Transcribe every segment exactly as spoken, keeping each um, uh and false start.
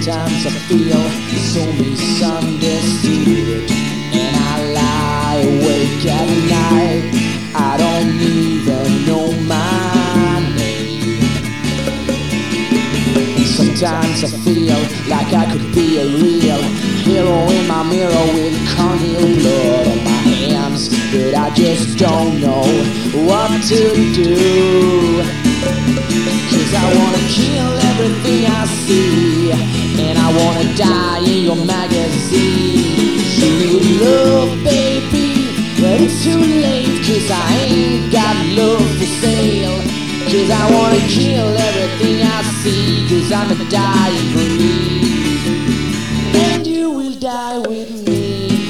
Sometimes I feel so misunderstood, and I lie awake at night. I don't even know my name. Sometimes I feel like I could be a real hero in my mirror with carnal blood on my hands, but I just don't know what to do. Cause I wanna kill everything I see, and I wanna die in your magazine. You need love, baby, but it's too late, cause I ain't got love for sale. Cause I wanna kill everything I see, cause I'm a dying breed, and you will die with me.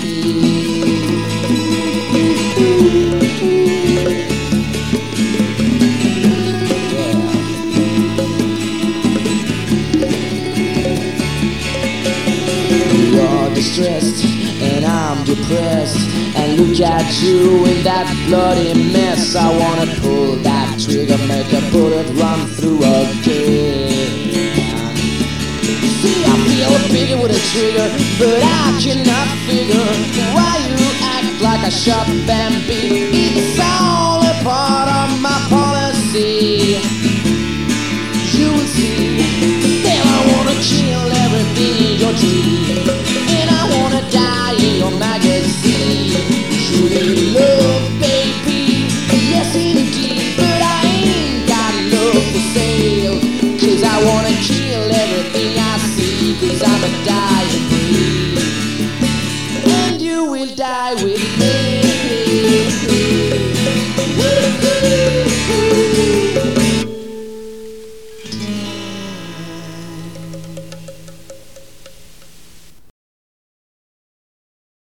Stressed and I'm depressed, and look at you in that bloody mess. I wanna pull that trigger, make a bullet run through again. See, I feel bigger with a trigger, but I cannot figure why you act like a sharp Bambi. It's all a part of my policy. You will see. Then I wanna kill everything in your dream, and I wanna die in your magazine. You need love, baby, yes indeed, but I ain't got love for sale. Cause I wanna kill everything I see, cause I'm a dying breed, and you will die with me.